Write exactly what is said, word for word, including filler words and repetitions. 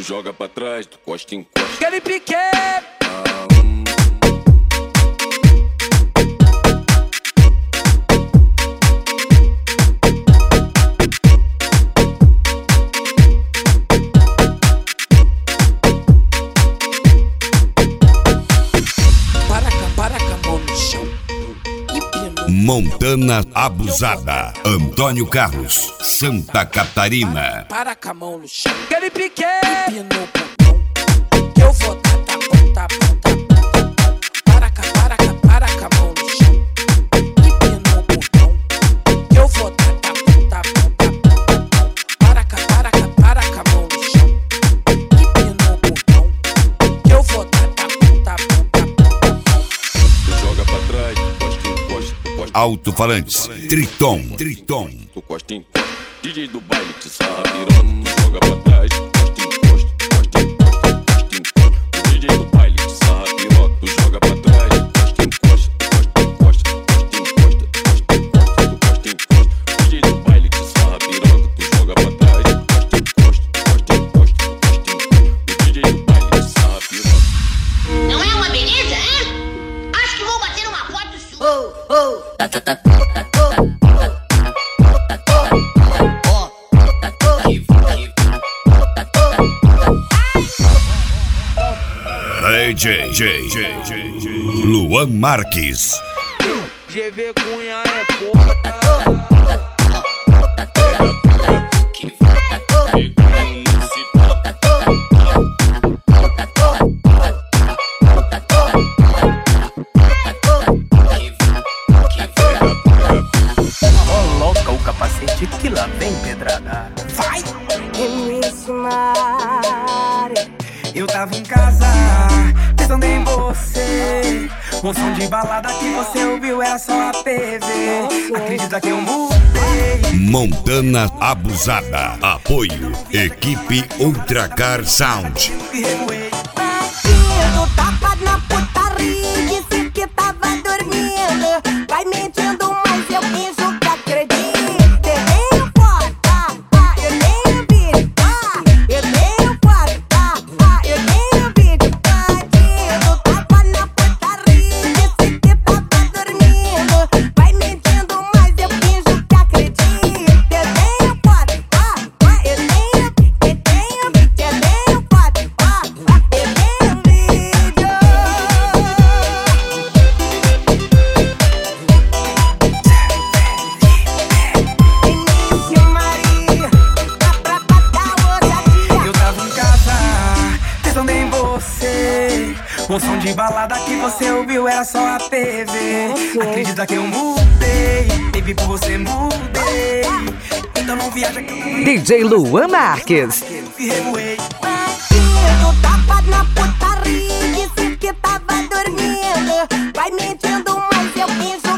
joga pra trás, tu costa em costa. Aquele pique. Ah, hum. Montana Abusada, Antônio Carlos, Santa Catarina. Para com a mão no chão. Aquele pique. Empina o botão. Que eu vou dar, tá bom, tá bom, tá bom, tá bom. Para com, para com, para com a mão no chão. Empina o botão. Que eu vou dar, tá bom, tá bom, tá bom, tá bom. Para com, para com, para com a mão no chão. Empina o botão. Que eu vou dar, tá bom, tá bom, tá bom, tá bom. Tu joga pra trás, tu costa em costa. Alto-falantes, Triton, Triton. Tu costa em costa, D J do baile te sarra piroca. Tu joga pra trás, costa em costa, costa em costa, costa em costa. O D J do baile te sarra piroca. Tu joga pra trás, costa em costa, costa em costa, costa em costa, costa em costa, tu costa em costa. O D J do baile te sarra piroca. Tu joga pra trás, costa em costa, costa em costa, costa em costa. O D J do baile te sarra piroca. Não é uma beleza, hein? Acho que vou bater uma foto sua. Oh, oh. Tá, tá, tá. D J, J, J, J, J, Luan Marques. G V Cunha é foda. Coloca o capacete que lá vem pedrada. Vai! Eu tava em casa, pensando em você. Um som de balada que você ouviu era só a P V. Acredita que eu mudei. Montana Abusada. Apoio, equipe Ultracar Sound. Bandido, tapa na putaria, disse que tava dormindo. Vai mentindo, mas eu finjo que acredito. Eu tenho foto, ah, ah, eu tenho vídeo, ah, eu tenho foto, ah, ah, eu tenho vídeo. Bandido, tapa na putaria, disse que tava dormindo. Vai mentindo, mas eu finjo que acredito. Eu tenho foto, ah, ah, eu tenho, eu tenho vídeo, eu tenho foto, ah, ah, eu tenho vídeo. Início Maria, dá pra pagar ousadia. Eu tava em casa, pensando em você. Um som de balada que você ouviu era só a P V. Acredita que eu mudei, baby, por você mudei. Então não viaja que eu D J Luan Marques. me revoei. Bandido, tapa na putaria, disse que tava dormindo. Vai mentindo, mas eu finjo